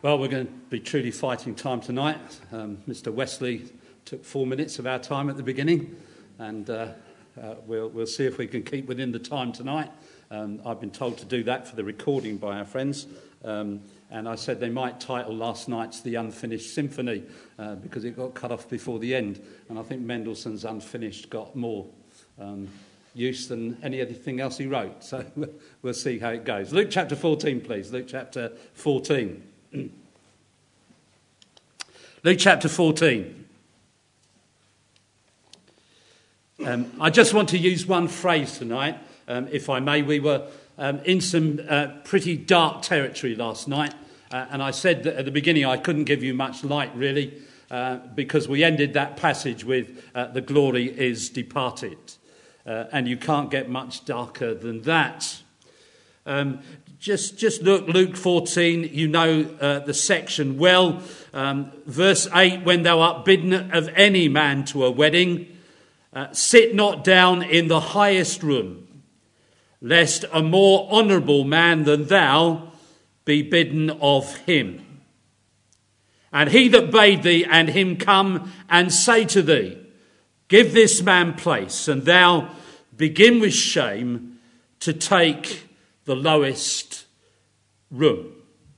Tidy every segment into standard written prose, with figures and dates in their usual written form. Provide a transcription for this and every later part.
Well, we're going to be truly fighting time tonight. Mr. Wesley took 4 minutes of our time at the beginning, and we'll see if we can keep within the time tonight. I've been told to do that for the recording by our friends, and I said they might title last night's The Unfinished Symphony because it got cut off before the end, and I think Mendelssohn's Unfinished got more use than anything else he wrote. So we'll see how it goes. Luke chapter 14, please. Luke chapter 14. Luke chapter 14. I just want to use one phrase tonight, if I may. We were in some pretty dark territory last night, and I said that at the beginning I couldn't give you much light, really, because we ended that passage with the glory is departed, and you can't get much darker than that. Just look, Luke 14, you know the section well. Verse 8, when thou art bidden of any man to a wedding, sit not down in the highest room, lest a more honourable man than thou be bidden of him. And he that bade thee and him come and say to thee, give this man place, and thou begin with shame to take the lowest room.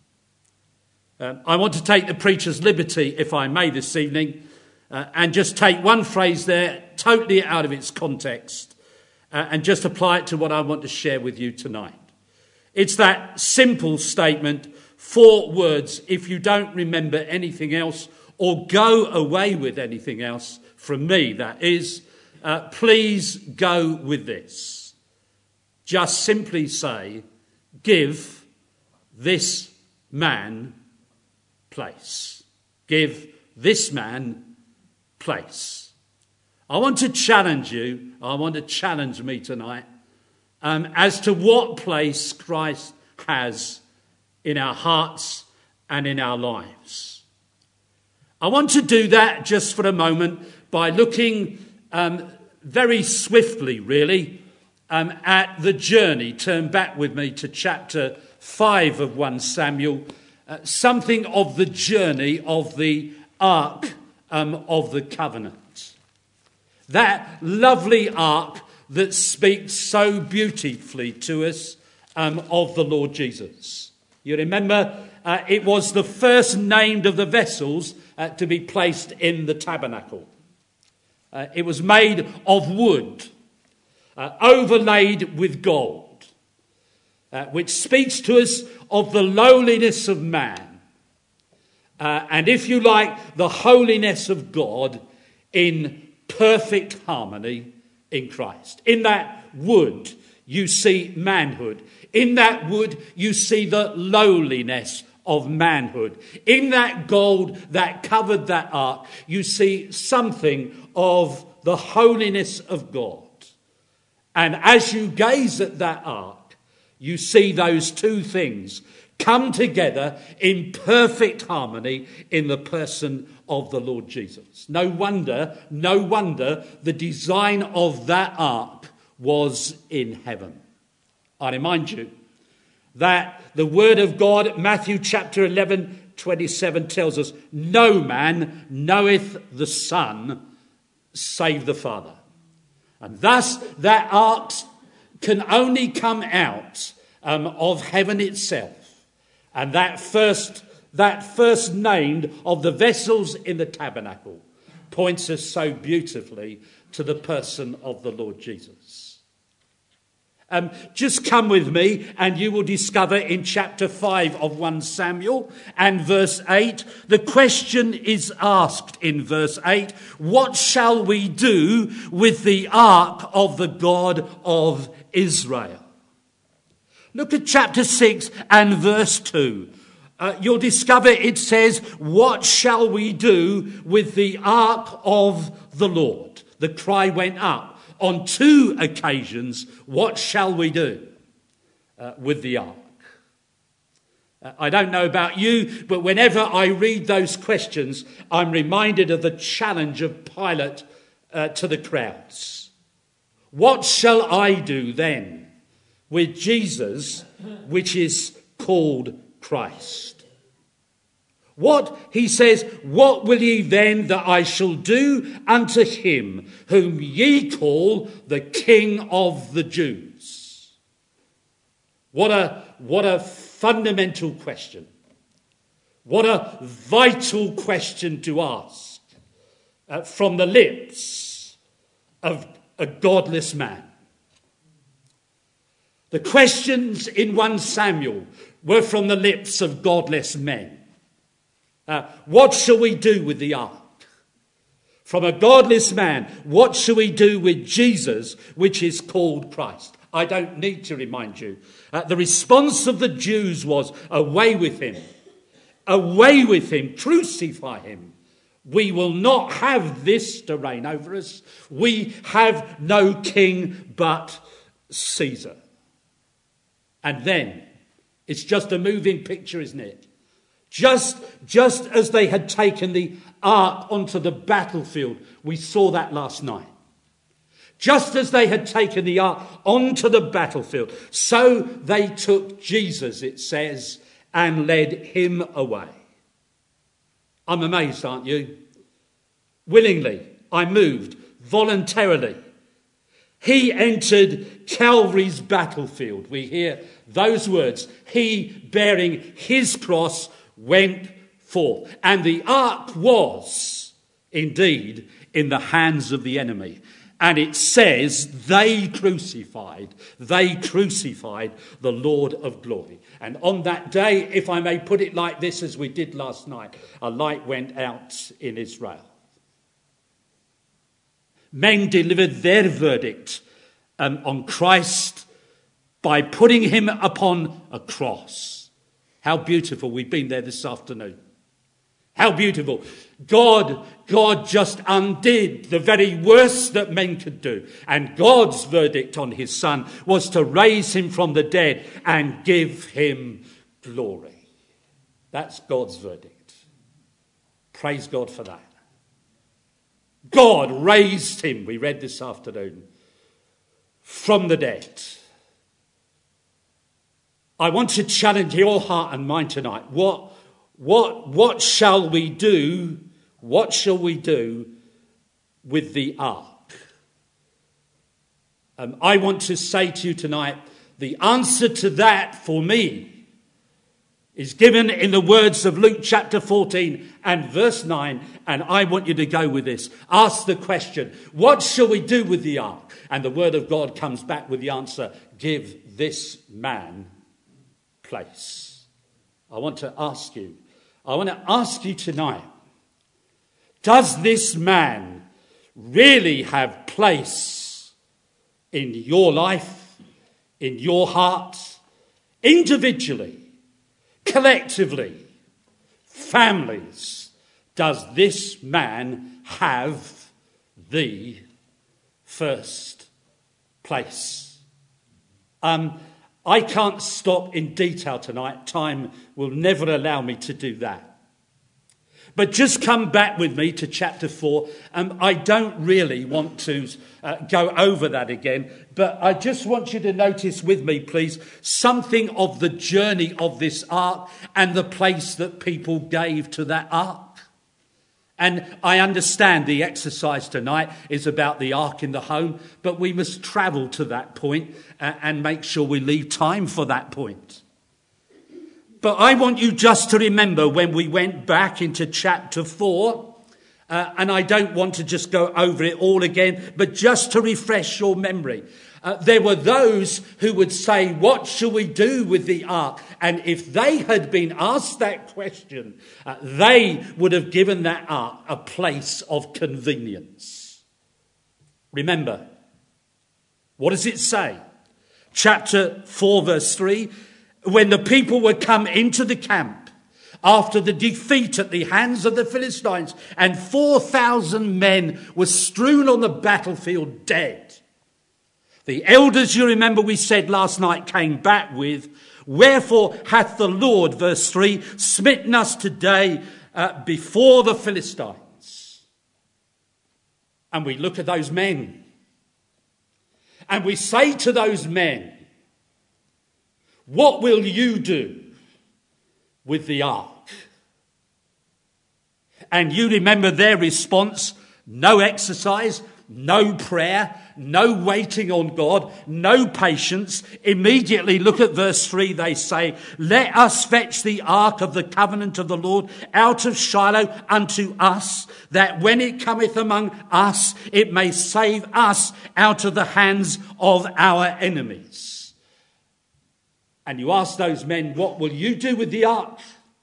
I want to take the preacher's liberty, if I may, this evening, and just take one phrase there totally out of its context and just apply it to what I want to share with you tonight. It's that simple statement, 4 words, if you don't remember anything else or go away with anything else from me, that is, please go with this. Just simply say, give this man place. Give this man place. I want to challenge you, I want to challenge me tonight, as to what place Christ has in our hearts and in our lives. I want to do that just for a moment by looking very swiftly, really, at the journey. Turn back with me to chapter 5 of 1 Samuel, something of the journey of the Ark of the Covenant. That lovely ark that speaks so beautifully to us of the Lord Jesus. You remember, it was the first named of the vessels to be placed in the tabernacle. It was made of wood, overlaid with gold, which speaks to us of the lowliness of man, and if you like, the holiness of God in perfect harmony in Christ. In that wood, you see manhood. In that wood, you see the lowliness of manhood. In that gold that covered that ark, you see something of the holiness of God. And as you gaze at that ark, you see those two things come together in perfect harmony in the person of the Lord Jesus. No wonder the design of that ark was in heaven. I remind you that the word of God, Matthew chapter 11:27 tells us, no man knoweth the Son save the Father. And thus that ark can only come out of heaven itself. And that first named of the vessels in the tabernacle points us so beautifully to the person of the Lord Jesus. Just come with me and you will discover in chapter 5 of 1 Samuel and verse 8, the question is asked in verse 8, what shall we do with the ark of the God of Israel? Look at chapter 6 and verse 2. You'll discover it says, what shall we do with the ark of the Lord? The cry went up on 2 occasions, what shall we do with the ark? I don't know about you, but whenever I read those questions, I'm reminded of the challenge of Pilate to the crowds. What shall I do then with Jesus, which is called Christ? What, he says, what will ye then that I shall do unto him whom ye call the King of the Jews? What a fundamental question. What a vital question to ask from the lips of a godless man. The questions in 1 Samuel were from the lips of godless men. What shall we do with the ark? From a godless man, what shall we do with Jesus, which is called Christ? I don't need to remind you. The response of the Jews was, away with him. Away with him. Crucify him. We will not have this to reign over us. We have no king but Caesar. And then, it's just a moving picture, isn't it? Just as they had taken the ark onto the battlefield, we saw that last night. Just as they had taken the ark onto the battlefield, so they took Jesus, it says, and led him away. I'm amazed, aren't you? Willingly, I moved, voluntarily. He entered Calvary's battlefield. We hear those words. He, bearing his cross, went forth. And the ark was indeed in the hands of the enemy. And it says they crucified the Lord of glory. And on that day, if I may put it like this, as we did last night, a light went out in Israel. Men delivered their verdict on Christ by putting him upon a cross. How beautiful. We've been there this afternoon. How beautiful. God just undid the very worst that men could do. And God's verdict on his son was to raise him from the dead and give him glory. That's God's verdict. Praise God for that. God raised him, we read this afternoon, from the dead. I want to challenge your heart and mind tonight. What shall we do? What shall we do with the ark? I want to say to you tonight, the answer to that for me is given in the words of Luke chapter 14 and verse 9. And I want you to go with this. Ask the question, what shall we do with the ark? And the word of God comes back with the answer, give this man place. I want to ask you tonight, does this man really have place in your life, in your heart, individually, collectively, families? Does this man have the first place? I can't stop in detail tonight. Time will never allow me to do that. But just come back with me to chapter 4. I don't really want to go over that again, but I just want you to notice with me, please, something of the journey of this ark and the place that people gave to that ark. And I understand the exercise tonight is about the ark in the home, but we must travel to that point and make sure we leave time for that point. But I want you just to remember when we went back into chapter 4, and I don't want to just go over it all again, but just to refresh your memory. There were those who would say, what shall we do with the ark? And if they had been asked that question, they would have given that ark a place of convenience. Remember, what does it say? Chapter 4, verse 3, when the people were come into the camp after the defeat at the hands of the Philistines, and 4,000 men were strewn on the battlefield dead. The elders, you remember we said last night, came back with, wherefore hath the Lord, verse 3, smitten us today before the Philistines? And we look at those men. And we say to those men, what will you do with the ark? And you remember their response: no exercise, no prayer, no waiting on God, no patience. Immediately, look at verse 3, they say, let us fetch the ark of the covenant of the Lord out of Shiloh unto us, that when it cometh among us, it may save us out of the hands of our enemies. And you ask those men, what will you do with the ark?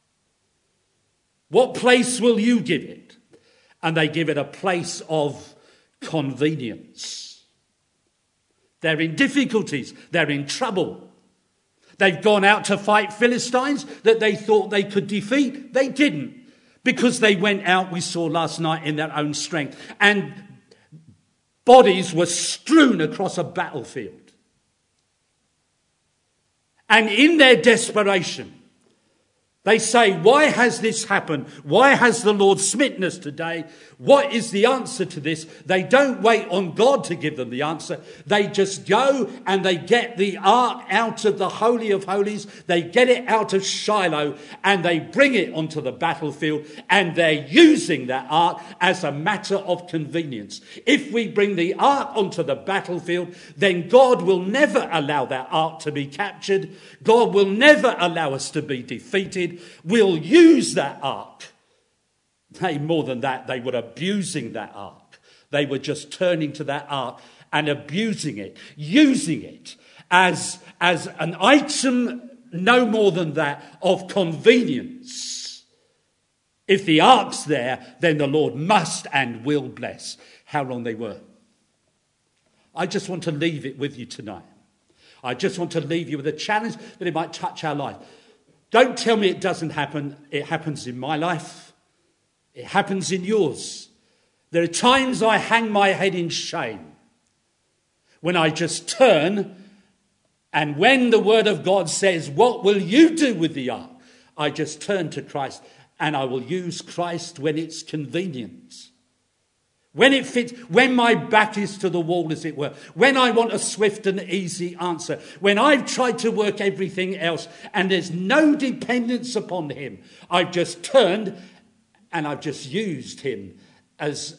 What place will you give it? And they give it a place of convenience. They're in difficulties. They're in trouble. They've gone out to fight Philistines that they thought they could defeat. They didn't, because they went out, we saw last night, in their own strength. And bodies were strewn across a battlefield. And in their desperation, they say, why has this happened? Why has the Lord smitten us today? What is the answer to this? They don't wait on God to give them the answer. They just go and they get the ark out of the Holy of Holies. They get it out of Shiloh and they bring it onto the battlefield, and they're using that ark as a matter of convenience. If we bring the ark onto the battlefield, then God will never allow that ark to be captured. God will never allow us to be defeated. We'll use that ark. Hey, more than that, they were abusing that ark. They were just turning to that ark and abusing it, using it as an item, no more than that, of convenience. If the ark's there, then the Lord must and will bless. How wrong they were. I just want to leave it with you tonight. I just want to leave you with a challenge that it might touch our life. Don't tell me it doesn't happen. It happens in my life. It happens in yours. There are times I hang my head in shame when I just turn, and when the word of God says, what will you do with the ark? I just turn to Christ, and I will use Christ when it's convenient. When it fits, when my back is to the wall, as it were, when I want a swift and easy answer, when I've tried to work everything else and there's no dependence upon him, I've just turned and I've just used him as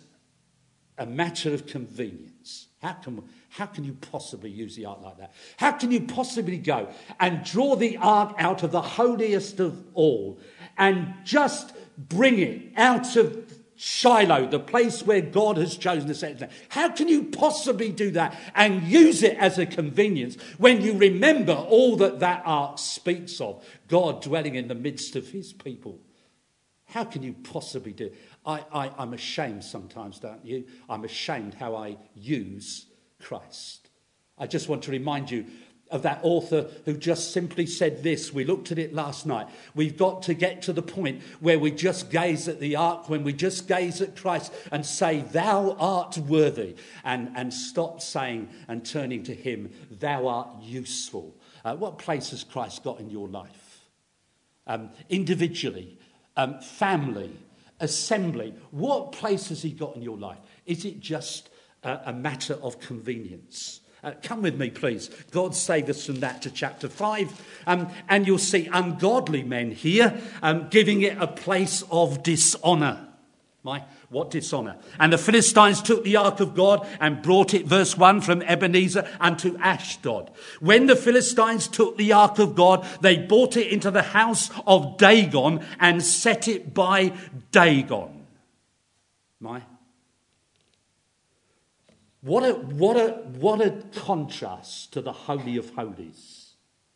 a matter of convenience. How can you possibly use the ark like that? How can you possibly go and draw the ark out of the holiest of all and just bring it out of Shiloh, the place where God has chosen to set it? How can you possibly do that and use it as a convenience when you remember all that ark speaks of? God dwelling in the midst of his people. How can you possibly do it? I'm ashamed sometimes, don't you? I'm ashamed how I use Christ. I just want to remind you of that author who just simply said this. We looked at it last night. We've got to get to the point where we just gaze at the ark, when we just gaze at Christ and say, thou art worthy, and stop saying and turning to him, thou art useful. What place has Christ got in your life? Individually, family, assembly. What place has he got in your life? Is it just a matter of convenience? Come with me, please. God save us from that, to chapter 5. And you'll see ungodly men here giving it a place of dishonour. What dishonour? And the Philistines took the ark of God and brought it, verse 1, from Ebenezer unto Ashdod. When the Philistines took the ark of God, they brought it into the house of Dagon and set it by Dagon. What a contrast to the Holy of Holies.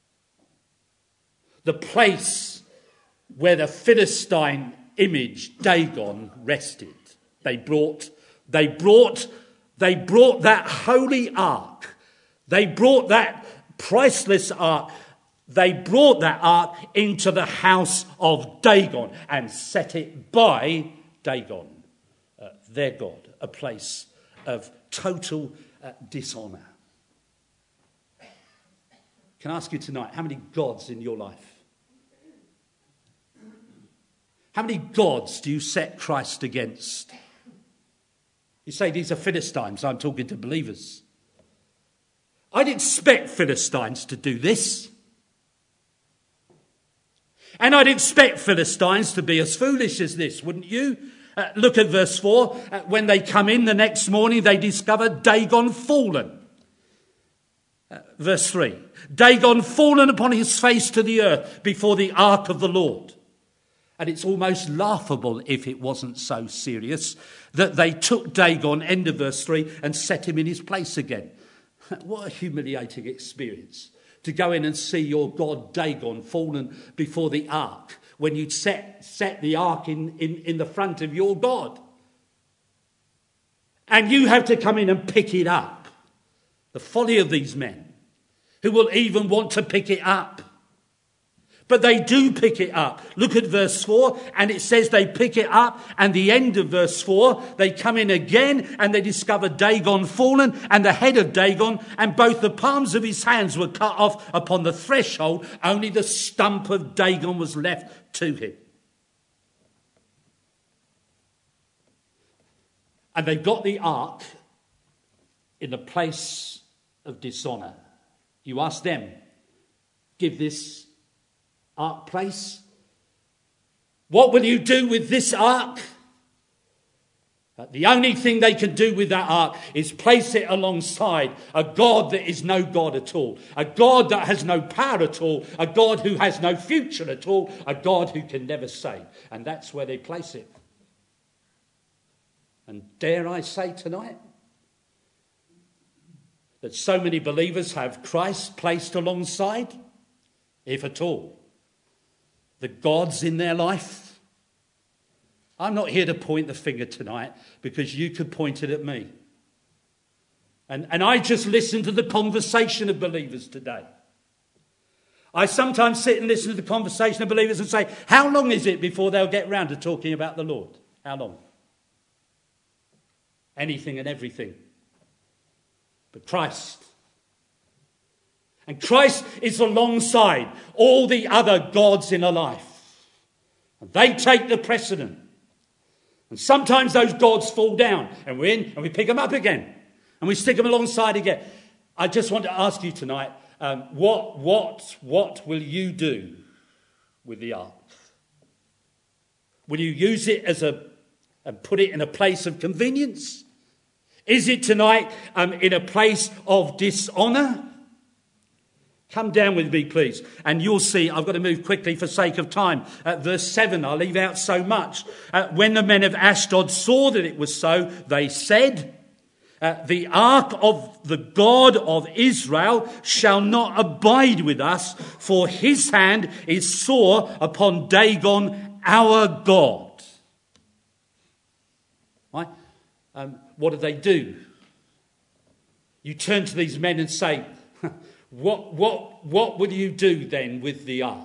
The place where the Philistine image Dagon rested. They brought that holy ark. They brought that priceless ark. They brought that ark into the house of Dagon and set it by Dagon, their god, a place of total dishonour. Can I ask you tonight, how many gods in your life? How many gods do you set Christ against? You say these are Philistines. I'm talking to believers. I'd expect Philistines to do this. And I'd expect Philistines to be as foolish as this, wouldn't you? Look at verse 4. When they come in the next morning, they discover Dagon fallen. Verse 3. Dagon fallen upon his face to the earth before the ark of the Lord. And it's almost laughable, if it wasn't so serious, that they took Dagon, end of verse 3, and set him in his place again. What a humiliating experience, to go in and see your god Dagon fallen before the ark when you'd set the ark in the front of your God. And you have to come in and pick it up. The folly of these men who will even want to pick it up. But they do pick it up. Look at verse 4, and it says they pick it up, and the end of verse 4, they come in again, and they discover Dagon fallen, and the head of Dagon, and both the palms of his hands were cut off upon the threshold. Only the stump of Dagon was left to him. And they got the ark in the place of dishonour. You ask them, give this ark place? What will you do with this ark? The only thing they can do with that ark is place it alongside a God that is no God at all, a God that has no power at all, a God who has no future at all, a God who can never save. And that's where they place it. And dare I say tonight that so many believers have Christ placed alongside, if at all, the gods in their life. I'm not here to point the finger tonight, because you could point it at me. And I just listen to the conversation of believers today. I sometimes sit and listen to the conversation of believers and say, how long is it before they'll get round to talking about the Lord? How long? Anything and everything. But Christ. And Christ is alongside all the other gods in a life. And they take the precedent. And sometimes those gods fall down, and we're in and we pick them up again. And we stick them alongside again. I just want to ask you tonight, what will you do with the ark? Will you use it and put it in a place of convenience? Is it tonight in a place of dishonour? Come down with me, please, and you'll see. I've got to move quickly for sake of time. Verse 7, I'll leave out so much. When the men of Ashdod saw that it was so, they said, the ark of the God of Israel shall not abide with us, for his hand is sore upon Dagon, our God. Right? What do? You turn to these men and say, What will you do then with the ark?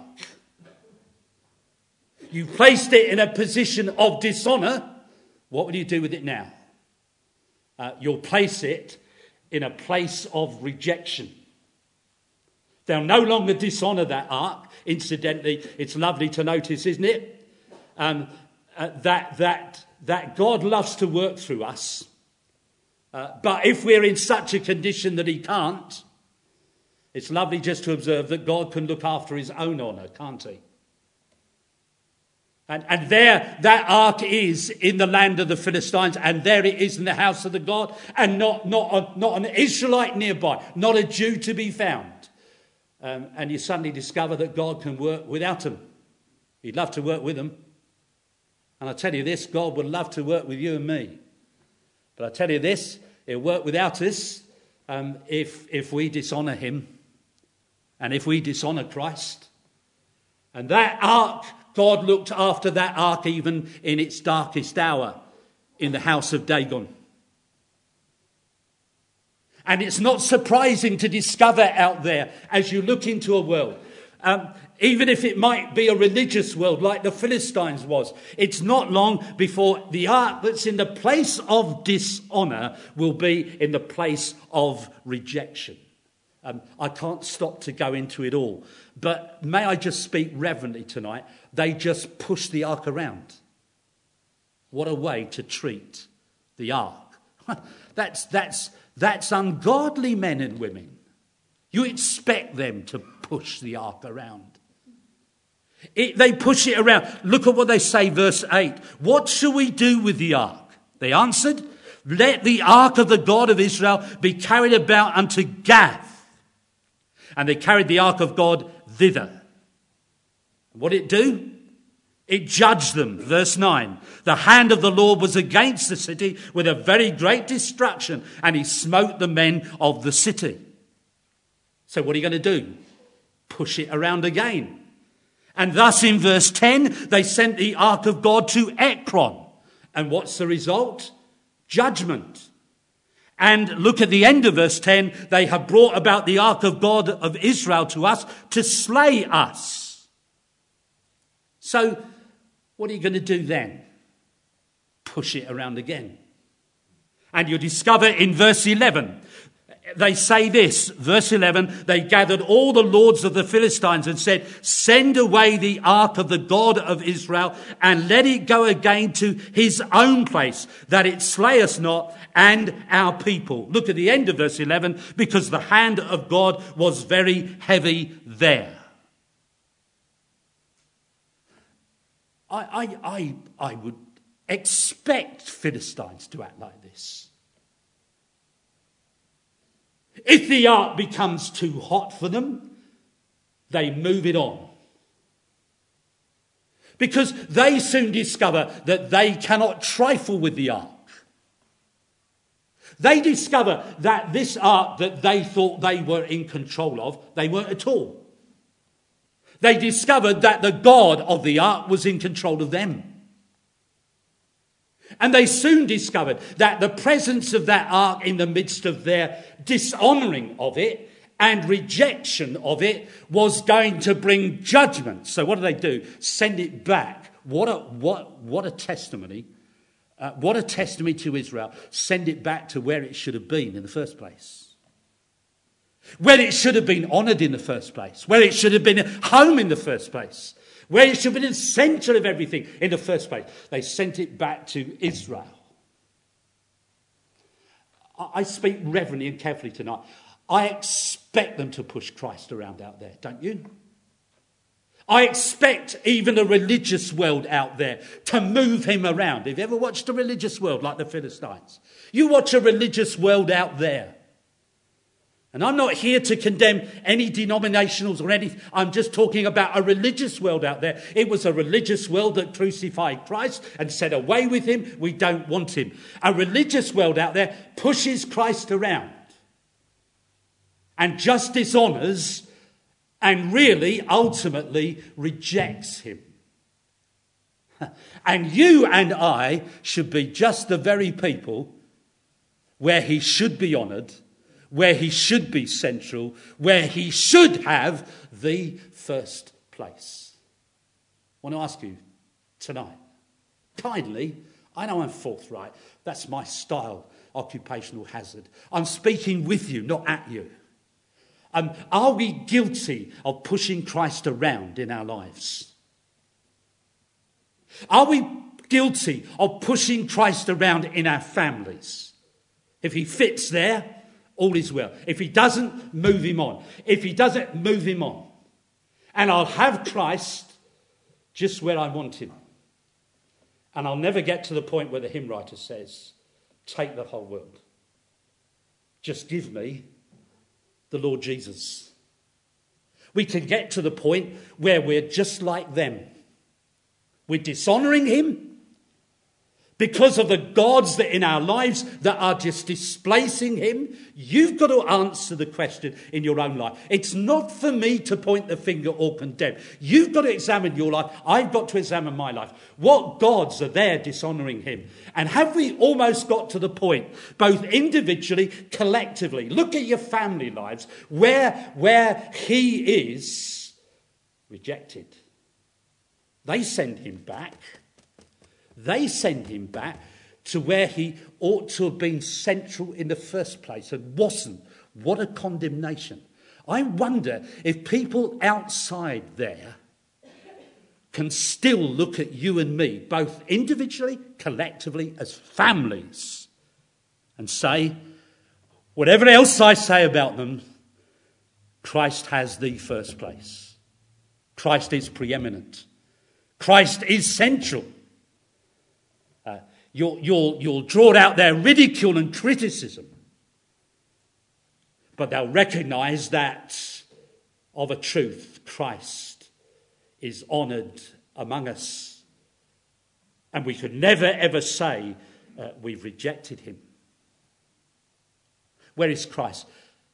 You placed it in a position of dishonour. What will you do with it now? You'll place it in a place of rejection. They'll no longer dishonour that ark. Incidentally, it's lovely to notice, isn't it? That God loves to work through us. But if we're in such a condition that he can't, it's lovely just to observe that God can look after his own honour, can't he? And there, that ark is in the land of the Philistines, and there it is in the house of the God, and not an Israelite nearby, not a Jew to be found. And you suddenly discover that God can work without them. He'd love to work with them. And I tell you this, God would love to work with you and me. But I tell you this, he'll work without us if we dishonour him. And if we dishonour Christ. And that ark, God looked after that ark even in its darkest hour in the house of Dagon. And it's not surprising to discover out there as you look into a world, even if it might be a religious world like the Philistines was, it's not long before the ark that's in the place of dishonour will be in the place of rejection. I can't stop to go into it all. But may I just speak reverently tonight? They just push the ark around. What a way to treat the ark. That's ungodly men and women. You expect them to push the ark around. They push it around. Look at what they say, verse 8. What shall we do with the ark? They answered, let the ark of the God of Israel be carried about unto Gath. And they carried the ark of God thither. What did it do? It judged them. Verse 9. The hand of the Lord was against the city with a very great destruction, and he smote the men of the city. So what are you going to do? Push it around again. And thus in verse 10, they sent the ark of God to Ekron. And what's the result? Judgment. And look at the end of verse 10. They have brought about the ark of God of Israel to us to slay us. So what are you going to do then? Push it around again. And you discover in verse 11, they say this, verse 11, they gathered all the lords of the Philistines and said, send away the ark of the God of Israel and let it go again to his own place, that it slay us not and our people. Look at the end of verse 11, because the hand of God was very heavy there. I would expect Philistines to act like this. If the ark becomes too hot for them, they move it on. Because they soon discover that they cannot trifle with the ark. They discover that this ark that they thought they were in control of, they weren't at all. They discovered that the God of the ark was in control of them. And they soon discovered that the presence of that ark in the midst of their dishonouring of it and rejection of it was going to bring judgment. So what do? Send it back. What a testimony. What a testimony to Israel. Send it back to where it should have been in the first place. Where it should have been honoured in the first place. Where it should have been home in the first place. Where it should have been the centre of everything in the first place. They sent it back to Israel. I speak reverently and carefully tonight. I expect them to push Christ around out there, don't you? I expect even a religious world out there to move him around. Have you ever watched a religious world like the Philistines? You watch a religious world out there. And I'm not here to condemn any denominationals or anything. I'm just talking about a religious world out there. It was a religious world that crucified Christ and said, away with him, we don't want him. A religious world out there pushes Christ around and just dishonours and really, ultimately, rejects him. And you and I should be just the very people where he should be honoured, where he should be central, where he should have the first place. I want to ask you tonight, kindly, I know I'm forthright, that's my style, occupational hazard. I'm speaking with you, not at you. Are we guilty of pushing Christ around in our lives? Are we guilty of pushing Christ around in our families? If he fits there, all is well. If he doesn't, move him on. If he doesn't, move him on. And I'll have Christ just where I want him. And I'll never get to the point where the hymn writer says, take the whole world. Just give me the Lord Jesus. We can get to the point where we're just like them. We're dishonouring him because of the gods that in our lives that are just displacing him. You've got to answer the question in your own life. It's not for me to point the finger or condemn. You've got to examine your life. I've got to examine my life. What gods are there dishonouring him? And have we almost got to the point, both individually, collectively? Look at your family lives, where he is rejected. They send him back. They send him back to where he ought to have been central in the first place and wasn't. What a condemnation. I wonder if people outside there can still look at you and me, both individually, collectively, as families, and say, whatever else I say about them, Christ has the first place. Christ is preeminent. Christ is central. You'll draw out their ridicule and criticism, but they'll recognise that of a truth, Christ is honoured among us. And we could never ever say we've rejected him. Where is Christ?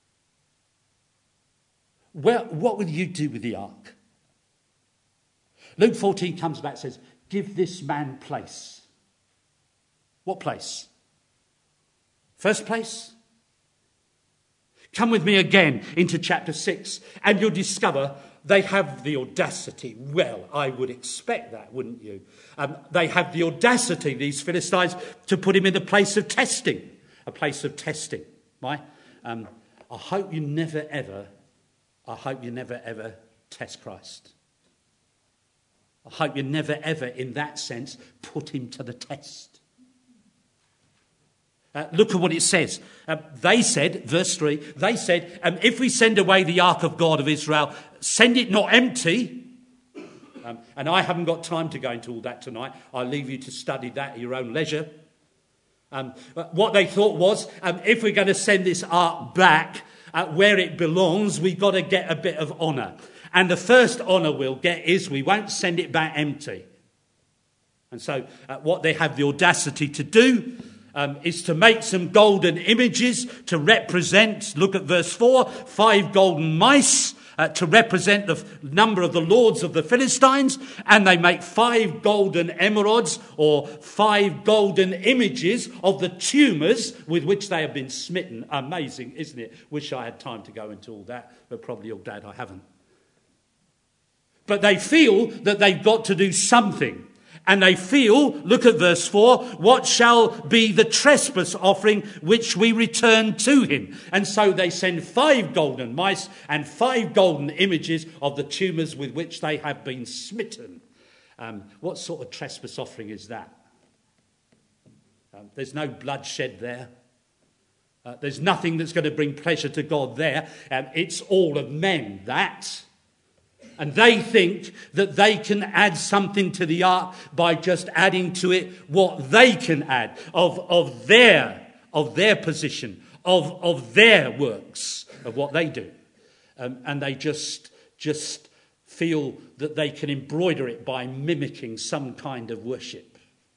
What will you do with the ark? Luke 14 comes back and says, give this man place. What place? First place? Come with me again into chapter 6 and you'll discover they have the audacity. Well, I would expect that, wouldn't you? They have the audacity, these Philistines, to put him in the place of testing. A place of testing. Why? I hope you never ever test Christ. I hope you never ever, in that sense, put him to the test. Look at what it says. They said, verse 3, they said, if we send away the ark of God of Israel, send it not empty. And I haven't got time to go into all that tonight. I'll leave you to study that at your own leisure. What they thought was, if we're going to send this ark back where it belongs, we've got to get a bit of honour. And the first honour we'll get is we won't send it back empty. And so what they have the audacity to do is to make some golden images to represent, look at verse 4, 5 golden mice to represent the number of the lords of the Philistines, and they make 5 golden emerods or 5 golden images of the tumours with which they have been smitten. Amazing, isn't it? Wish I had time to go into all that, but probably you're glad I haven't. But they feel that they've got to do something. And they feel, look at verse 4, what shall be the trespass offering which we return to him? And so they send 5 golden mice and 5 golden images of the tumours with which they have been smitten. What sort of trespass offering is that? There's no bloodshed there. There's nothing that's going to bring pleasure to God there. It's all of men, that. And they think that they can add something to the ark by just adding to it what they can add of their position, of their works, of what they do. And they just feel that they can embroider it by mimicking some kind of worship.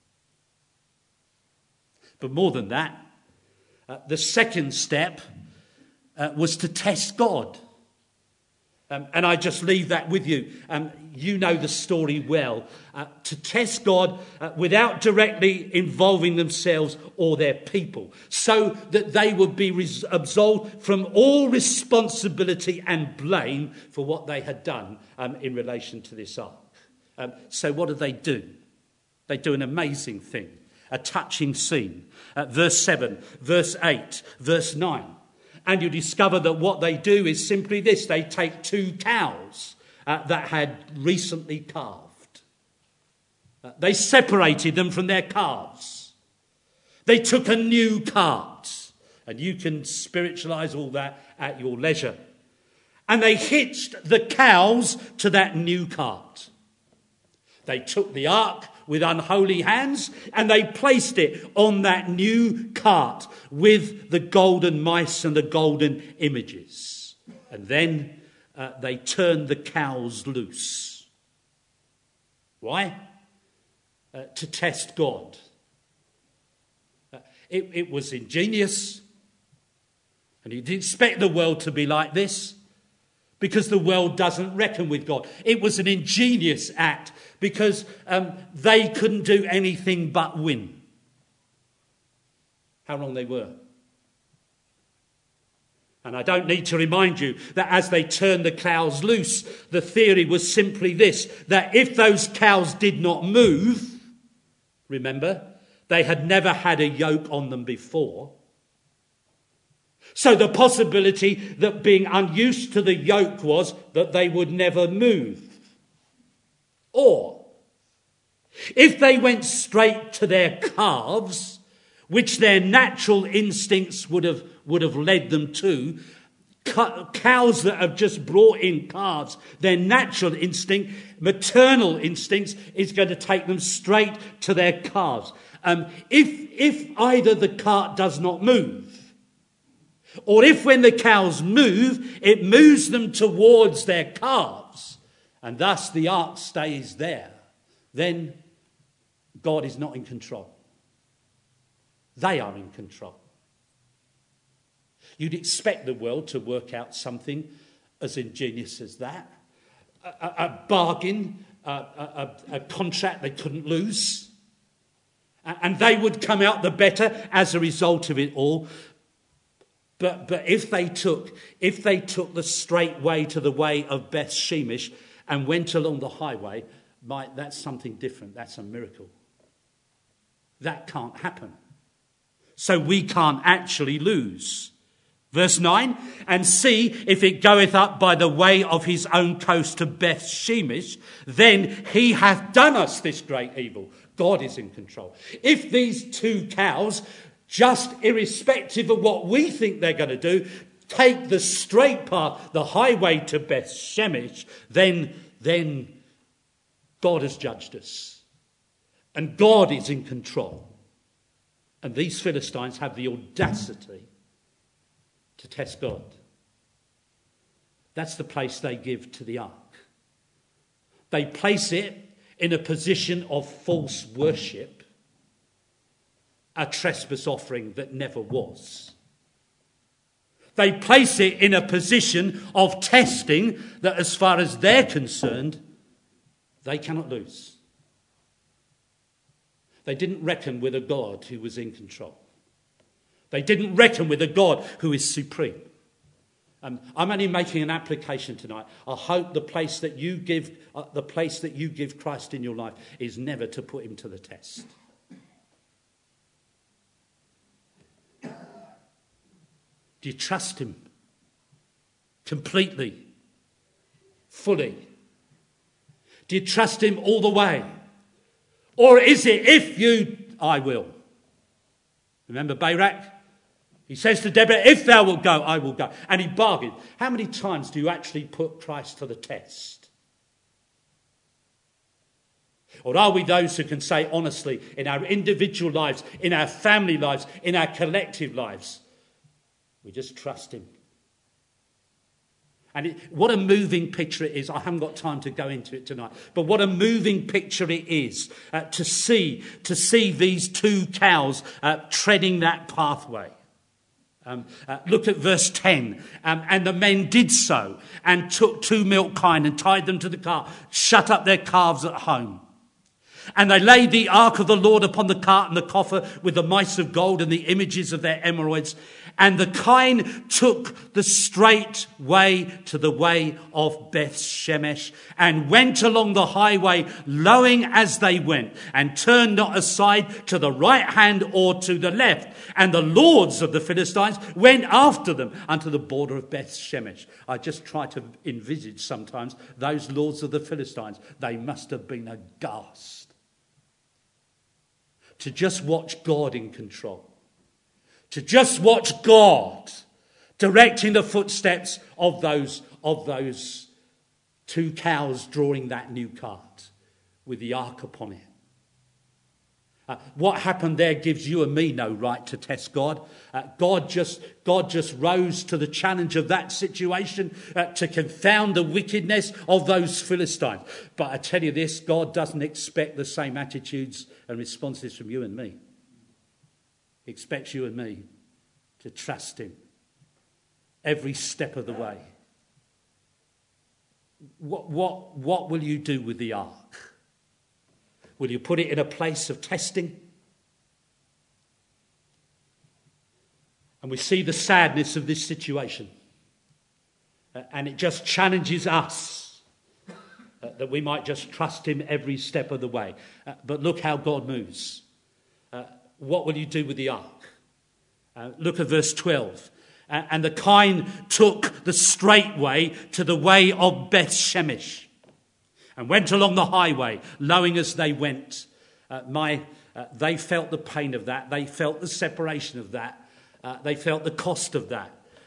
But more than that, the second step was to test God. And I just leave that with you. You know the story well. To test God without directly involving themselves or their people, so that they would be absolved from all responsibility and blame for what they had done in relation to this ark. So what do? They do an amazing thing, a touching scene. Verse 7, verse 8, verse 9. And you discover that what they do is simply this. They take 2 cows that had recently calved. They separated them from their calves. They took a new cart. And you can spiritualise all that at your leisure. And they hitched the cows to that new cart. They took the ark with unholy hands, and they placed it on that new cart with the golden mice and the golden images. And then they turned the cows loose. Why? To test God. It was ingenious, and you didn't expect the world to be like this, because the world doesn't reckon with God. It was an ingenious act because they couldn't do anything but win. How wrong they were. And I don't need to remind you that as they turned the cows loose, the theory was simply this, that if those cows did not move, remember, they had never had a yoke on them before. So the possibility that being unused to the yoke was that they would never move. Or, if they went straight to their calves, which their natural instincts would have led them to, Cows that have just brought in calves, their natural instinct, maternal instincts, is going to take them straight to their calves. If either the cart does not move, or if when the cows move, it moves them towards their calves, and thus the ark stays there, then God is not in control. They are in control. You'd expect the world to work out something as ingenious as that. A bargain, a contract they couldn't lose. And they would come out the better as a result of it all. But if they took the straight way to the way of Beth Shemesh and went along the highway, that's something different. That's a miracle. That can't happen. So we can't actually lose. Verse 9, and see if it goeth up by the way of his own coast to Beth Shemesh, then he hath done us this great evil. God is in control. If these two cows, just irrespective of what we think they're going to do, take the straight path, the highway to Beth Shemesh, then God has judged us. And God is in control. And these Philistines have the audacity to test God. That's the place they give to the ark. They place it in a position of false worship, a trespass offering that never was. They place it in a position of testing that, as far as they're concerned, they cannot lose. They didn't reckon with a God who was in control. They didn't reckon with a God who is supreme. I'm only making an application tonight. I hope the place that you give Christ in your life is never to put him to the test. Do you trust him completely, fully? Do you trust him all the way? Or is it, I will? Remember Barak? He says to Deborah, if thou wilt go, I will go. And he bargained. How many times do you actually put Christ to the test? Or are we those who can say honestly, in our individual lives, in our family lives, in our collective lives, we just trust him? And what a moving picture it is. I haven't got time to go into it tonight. But what a moving picture it is to see these two cows treading that pathway. Look at verse 10. And the men did so and took 2 milk kine and tied them to the cart, shut up their calves at home. And they laid the ark of the Lord upon the cart and the coffer with the mice of gold and the images of their emeralds. And the kine took the straight way to the way of Beth Shemesh and went along the highway, lowing as they went, and turned not aside to the right hand or to the left. And the lords of the Philistines went after them unto the border of Beth Shemesh. I just try to envisage sometimes those lords of the Philistines. They must have been aghast to just watch God in control. To just watch God directing the footsteps of those 2 cows drawing that new cart with the ark upon it. What happened there gives you and me no right to test God. God just rose to the challenge of that situation to confound the wickedness of those Philistines. But I tell you this, God doesn't expect the same attitudes and responses from you and me. He expects you and me to trust him every step of the way. What will you do with the ark? Will you put it in a place of testing? And we see the sadness of this situation. And it just challenges us that we might just trust him every step of the way. But look how God moves. What will you do with the ark? Look at verse 12. And the kine took the straight way to the way of Beth Shemesh and went along the highway, lowing as they went. They felt the pain of that. They felt the separation of that. They felt the cost of that.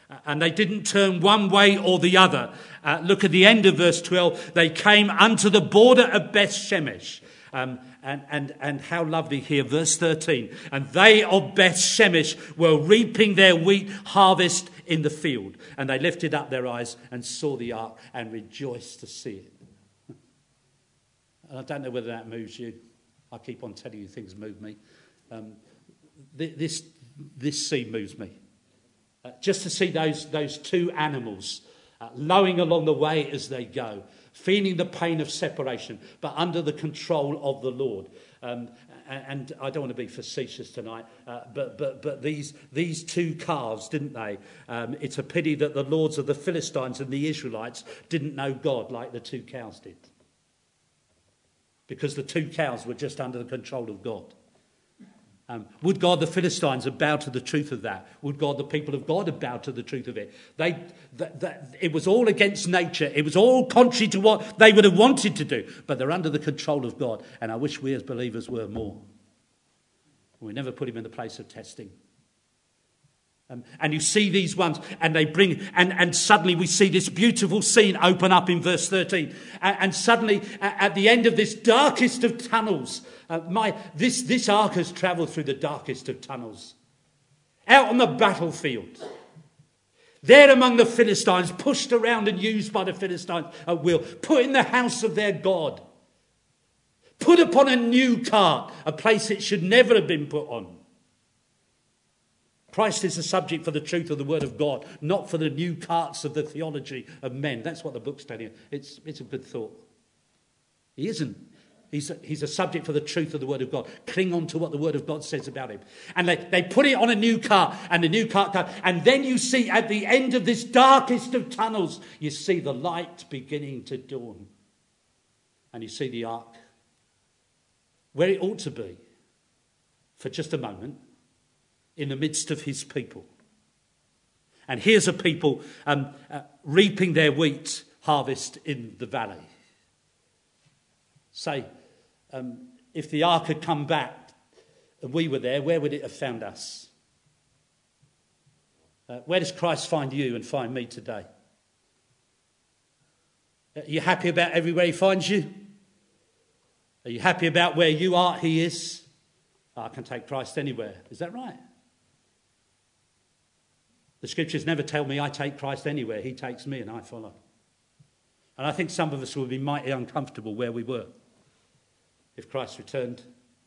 And they didn't turn one way or the other. Look at the end of verse 12. They came unto the border of Beth Shemesh. And how lovely here, verse 13. And they of Beth Shemesh were reaping their wheat harvest in the field. And they lifted up their eyes and saw the ark and rejoiced to see it. And I don't know whether that moves you. I keep on telling you things move me. This scene moves me. Just to see those two animals lowing along the way as they go, feeling the pain of separation, but under the control of the Lord. And I don't want to be facetious tonight, but these two calves, didn't they? It's a pity that the lords of the Philistines and the Israelites didn't know God like the two cows did. Because the two cows were just under the control of God. Would God the Philistines have bowed to the truth of that? Would God the people of God have bowed to the truth of it? It was all against nature. It was all contrary to what they would have wanted to do. But they're under the control of God. And I wish we as believers were more. We never put him in the place of testing. And you see these ones, and they bring, and suddenly we see this beautiful scene open up in verse 13. And suddenly, at the end of this darkest of tunnels, this ark has travelled through the darkest of tunnels. Out on the battlefield. There among the Philistines, pushed around and used by the Philistines at will. Put in the house of their God. Put upon a new cart, a place it should never have been put on. Christ is the subject for the truth of the word of God, not for the new carts of the theology of men. That's what the book's telling you. It's a good thought. He isn't. He's a subject for the truth of the word of God. Cling on to what the word of God says about him. And they put it on a new cart, and the new cart comes. And then you see at the end of this darkest of tunnels, you see the light beginning to dawn. And you see the ark where it ought to be for just a moment, in the midst of his people. And here's a people reaping their wheat harvest in the valley. Say, if the ark had come back and we were there, where would it have found us? Where does Christ find you and find me today? Are you happy about everywhere he finds you? Are you happy about where you are, he is? I can take Christ anywhere. Is that right? The scriptures never tell me I take Christ anywhere. He takes me and I follow. And I think some of us would be mighty uncomfortable where we were if Christ returned.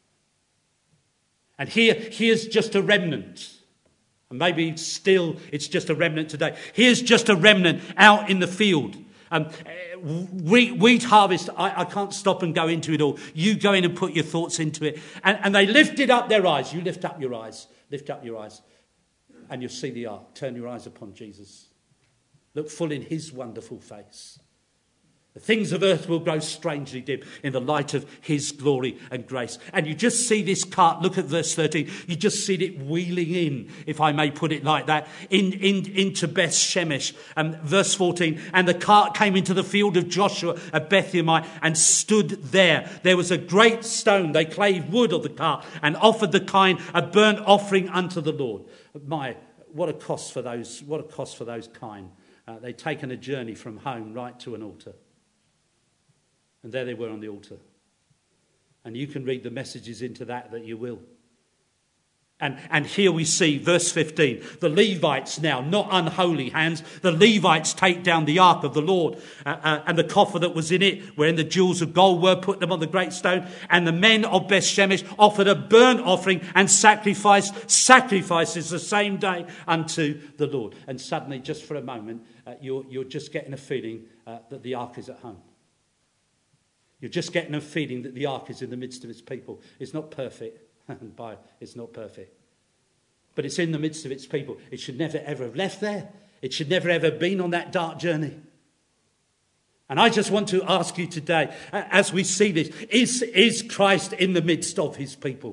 And here's just a remnant. And maybe still it's just a remnant today. Here's just a remnant out in the field. Wheat harvest, I can't stop and go into it all. You go in and put your thoughts into it. And they lifted up their eyes. You lift up your eyes. Lift up your eyes. And you'll see the ark. Turn your eyes upon Jesus. Look full in his wonderful face. The things of earth will grow strangely dim in the light of his glory and grace. And you just see this cart. Look at verse 13. You just see it wheeling in, if I may put it like that, into Beth Shemesh. Verse 14. And the cart came into the field of Joshua at Bethlehem and stood there. There was a great stone. They clave wood of the cart and offered the kine a burnt offering unto the Lord. What a cost for those! What a cost for those kine. They'd taken a journey from home right to an altar. And there they were on the altar. And you can read the messages into that you will. And here we see, verse 15, the Levites now, not unholy hands, the Levites take down the ark of the Lord and the coffer that was in it, wherein the jewels of gold were, put them on the great stone. And the men of Beth Shemesh offered a burnt offering and sacrifices the same day unto the Lord. And suddenly, just for a moment, you're just getting a feeling that the ark is at home. You're just getting a feeling that the ark is in the midst of its people. It's not perfect. It's not perfect. But it's in the midst of its people. It should never ever have left there. It should never ever have been on that dark journey. And I just want to ask you today, as we see this, is Christ in the midst of his people?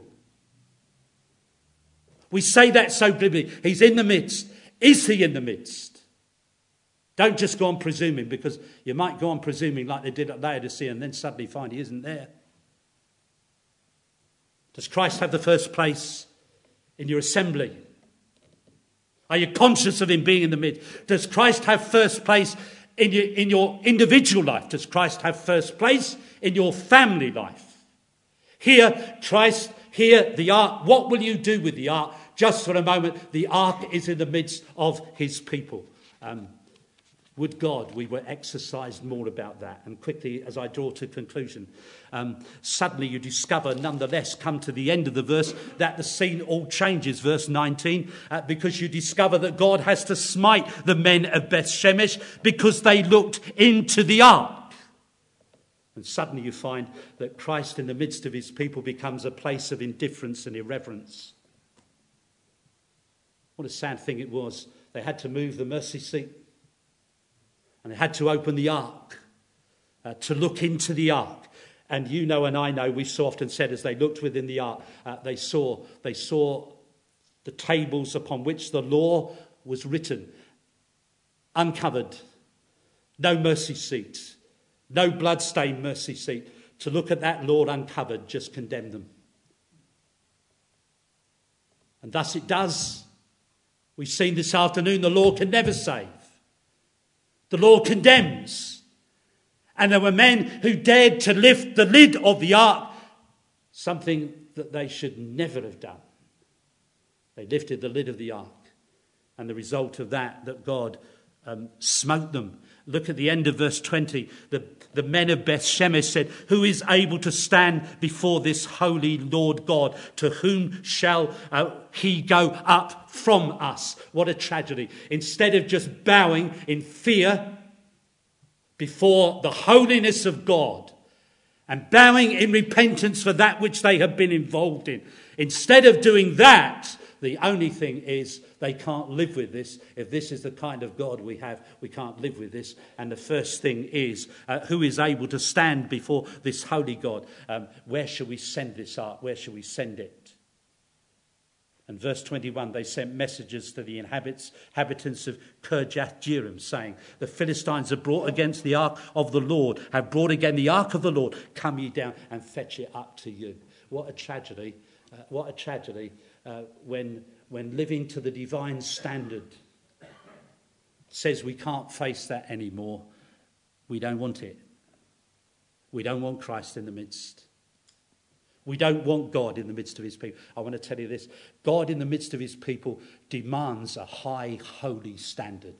We say that so glibly. He's in the midst. Is he in the midst? Don't just go on presuming, because you might go on presuming like they did at Laodicea and then suddenly find he isn't there. Does Christ have the first place in your assembly? Are you conscious of him being in the midst? Does Christ have first place in your individual life? Does Christ have first place in your family life? Here, Christ, here, the ark. What will you do with the ark? Just for a moment, the ark is in the midst of his people. Would God we were exercised more about that. And quickly, as I draw to conclusion, suddenly you discover, nonetheless, come to the end of the verse, that the scene all changes, verse 19, because you discover that God has to smite the men of Beth Shemesh because they looked into the ark. And suddenly you find that Christ in the midst of his people becomes a place of indifference and irreverence. What a sad thing it was. They had to move the mercy seat. And they had to open the ark to look into the ark. And you know and I know, we so often said as they looked within the ark, they saw the tables upon which the law was written, uncovered, no mercy seat, no blood-stained mercy seat. To look at that Lord uncovered just condemned them. And thus it does. We've seen this afternoon, the law can never save. The law condemns. And there were men who dared to lift the lid of the ark, something that they should never have done. They lifted the lid of the ark. And the result of that God smote them. Look at the end of verse 20. The men of Beth Shemesh said, "Who is able to stand before this holy Lord God? To whom shall he go up from us?" What a tragedy. Instead of just bowing in fear before the holiness of God and bowing in repentance for that which they have been involved in, instead of doing that, the only thing is they can't live with this. If this is the kind of God we have, we can't live with this. And the first thing is, who is able to stand before this holy God? Where shall we send this ark? Where shall we send it? And verse 21, they sent messengers to the inhabitants of Kirjath-jearim, saying, "The Philistines have brought against the ark of the Lord, have brought again the ark of the Lord. Come ye down and fetch it up to you." What a tragedy. What a tragedy when living to the divine standard says we can't face that anymore. We don't want it. We don't want Christ in the midst. We don't want God in the midst of his people. I want to tell you this. God in the midst of his people demands a high, holy standard.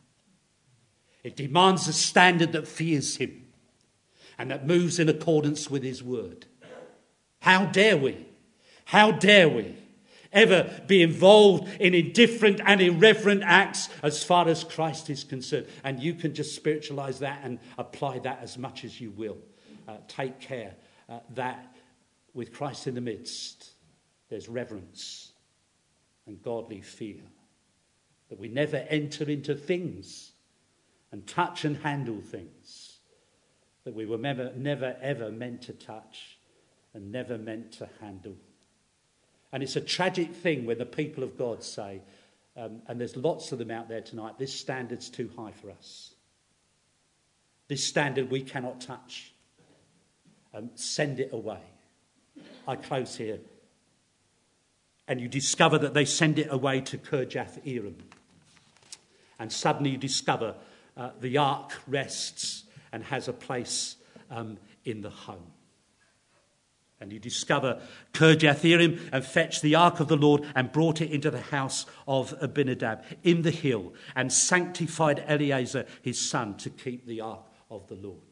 It demands a standard that fears him and that moves in accordance with his word. How dare we? How dare we ever be involved in indifferent and irreverent acts as far as Christ is concerned? And you can just spiritualize that and apply that as much as you will. Take care that with Christ in the midst, there's reverence and godly fear. That we never enter into things and touch and handle things that we were never ever meant to touch and never meant to handle. And it's a tragic thing when the people of God say, and there's lots of them out there tonight, this standard's too high for us. This standard we cannot touch. Send it away. I close here. And you discover that they send it away to Kirjath-jearim. And suddenly you discover the ark rests and has a place in the home. And you discover Kirjath-jearim and fetched the ark of the Lord and brought it into the house of Abinadab in the hill and sanctified Eleazar his son to keep the ark of the Lord.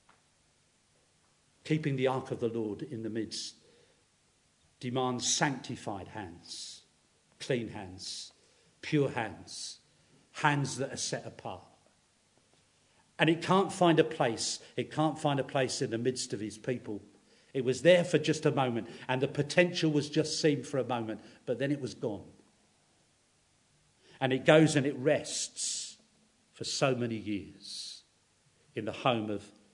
Keeping the ark of the Lord in the midst demands sanctified hands, clean hands, pure hands, hands that are set apart. And it can't find a place in the midst of his people. It was there for just a moment, and the potential was just seen for a moment, but then it was gone. And it goes and it rests for so many years in the home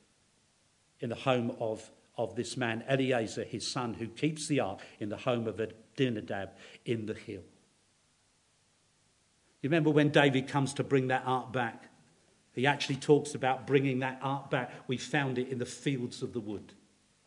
of this man, Eleazar, his son, who keeps the ark in the home of Abinadab in the hill. You remember when David comes to bring that ark back? He actually talks about bringing that ark back. We found it in the fields of the wood.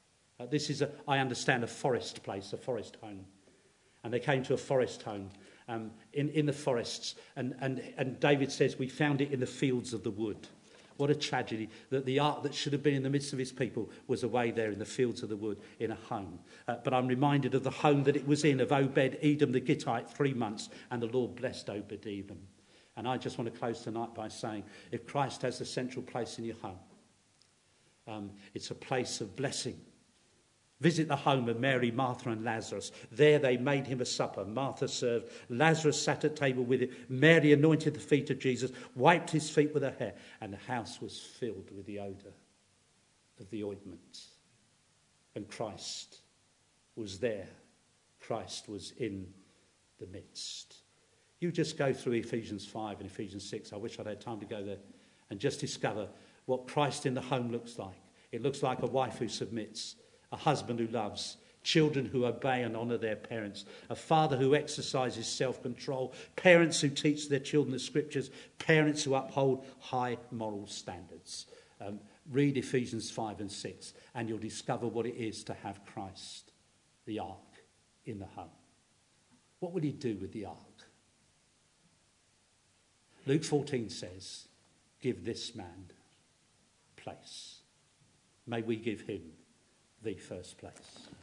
This is, I understand, a forest place, a forest home. And they came to a forest home. in the forests. And David says, we found it in the fields of the wood. What a tragedy that the ark that should have been in the midst of his people was away there in the fields of the wood in a home. But I'm reminded of the home that it was in, of Obed-Edom the Gittite, 3 months, and the Lord blessed Obed-Edom. And I just want to close tonight by saying, if Christ has a central place in your home, it's a place of blessing. Visit the home of Mary, Martha and Lazarus. There they made him a supper. Martha served. Lazarus sat at table with him. Mary anointed the feet of Jesus, wiped his feet with her hair, and the house was filled with the odour of the ointment. And Christ was there. Christ was in the midst. You just go through Ephesians 5 and Ephesians 6. I wish I'd had time to go there and just discover what Christ in the home looks like. It looks like a wife who submits, a husband who loves, children who obey and honour their parents, a father who exercises self-control, parents who teach their children the scriptures, parents who uphold high moral standards. Read Ephesians 5 and 6 and you'll discover what it is to have Christ, the ark, in the home. What would he do with the ark? Luke 14 says, give this man place. May we give him the first place.